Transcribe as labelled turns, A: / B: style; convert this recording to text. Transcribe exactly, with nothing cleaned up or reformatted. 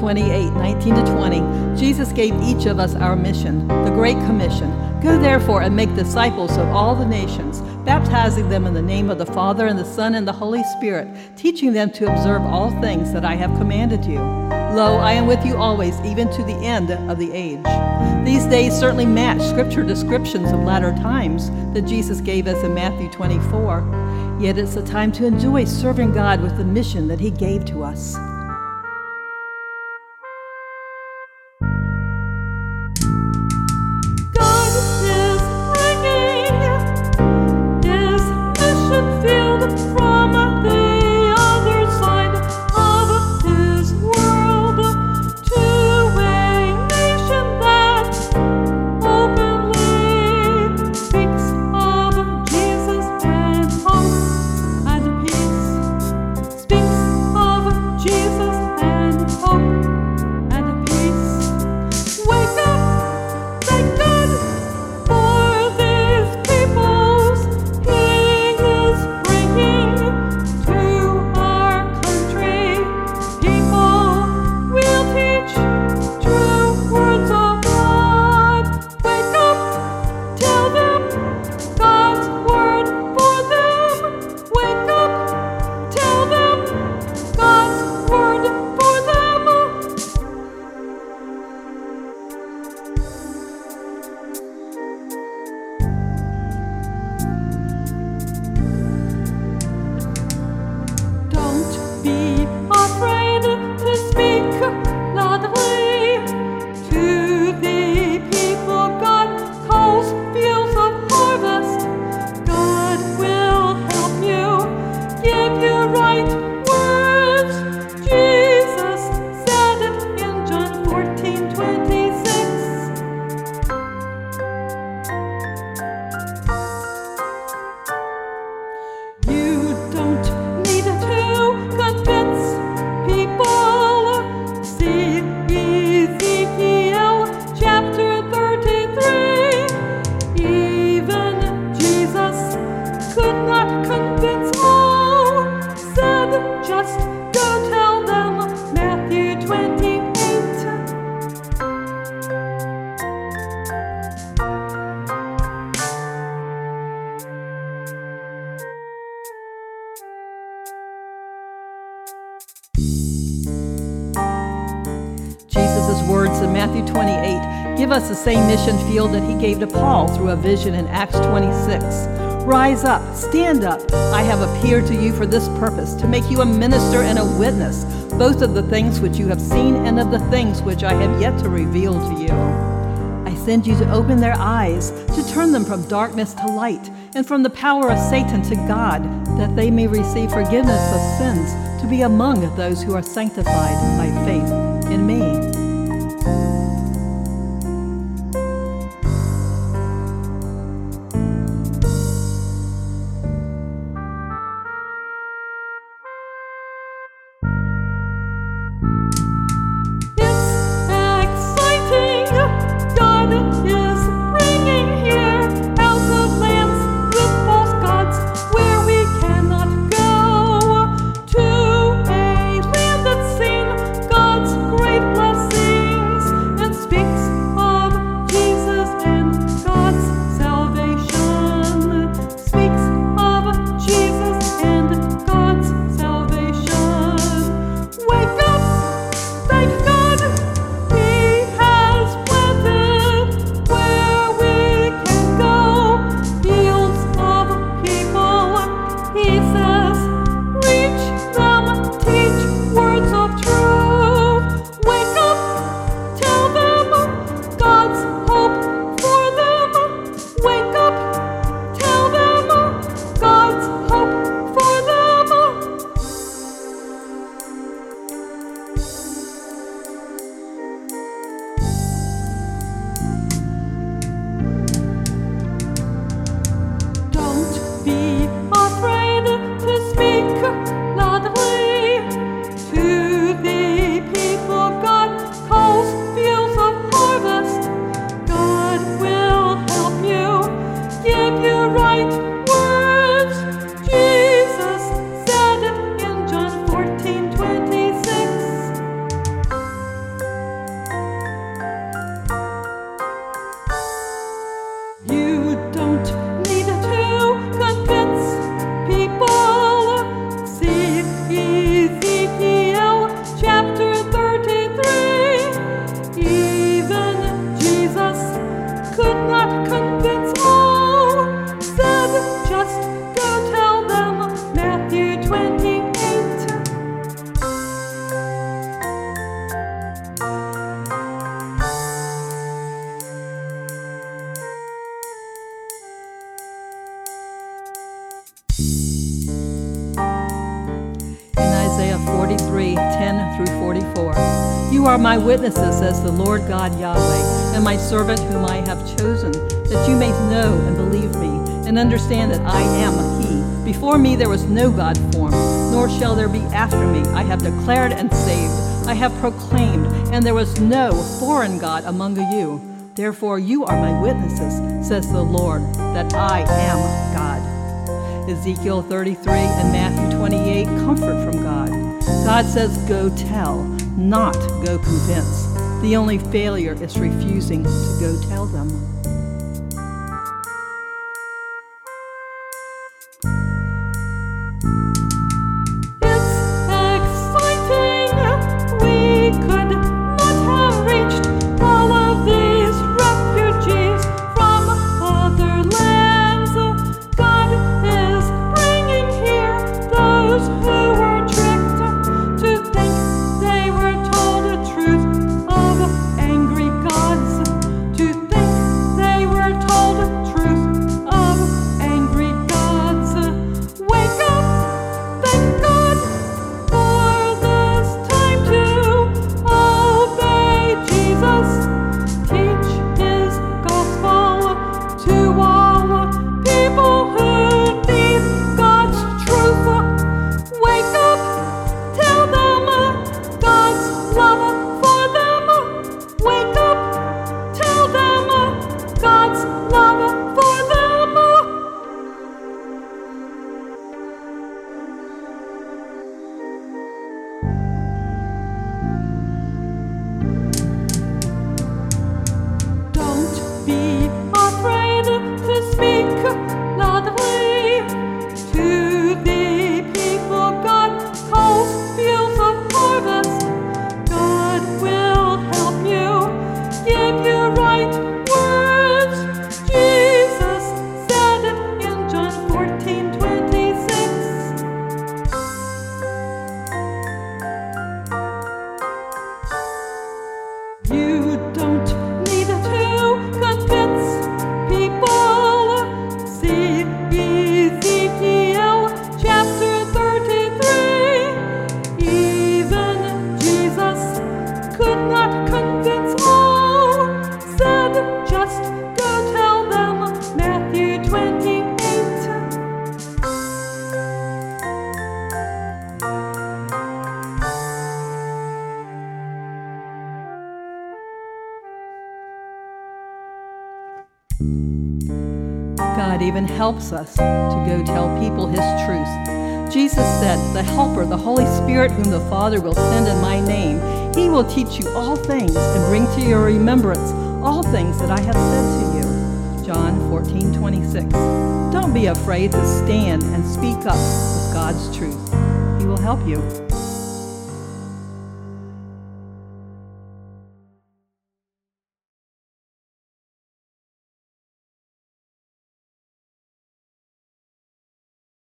A: twenty-eight, nineteen to twenty, Jesus gave each of us our mission, the Great Commission. Go therefore and make disciples of all the nations, baptizing them in the name of the Father and the Son and the Holy Spirit, teaching them to observe all things that I have commanded you. Lo, I am with you always, even to the end of the age. These days certainly match scripture descriptions of latter times that Jesus gave us in Matthew twenty-four. Yet it's a time to enjoy serving God with the mission that He gave to us. Jesus' words in Matthew twenty-eight give us the same mission field that He gave to Paul through a vision in Acts twenty-six. Rise up, stand up. I have appeared to you for this purpose, to make you a minister and a witness, both of the things which you have seen and of the things which I have yet to reveal to you. I send you to open their eyes, to turn them from darkness to light, and from the power of Satan to God, that they may receive forgiveness of sins, to be among those who are sanctified by faith in me.
B: Great
A: You are my witnesses, says the Lord God Yahweh, and my servant whom I have chosen, that you may know and believe me, and understand that I am He. Before me there was no God formed, nor shall there be after me. I have declared and saved. I have proclaimed, and there was no foreign God among you. Therefore you are my witnesses, says the Lord, that I am God. Ezekiel thirty-three and Matthew twenty-eight, comfort from God. God says, go tell, not go convince. The only failure is refusing to go tell them. God even helps us to go tell people His truth. Jesus said, the Helper, the Holy Spirit, whom the Father will send in my name, He will teach you all things and bring to your remembrance all things that I have said to you. John fourteen twenty-six. Don't be afraid to stand and speak up with God's truth. He will help you.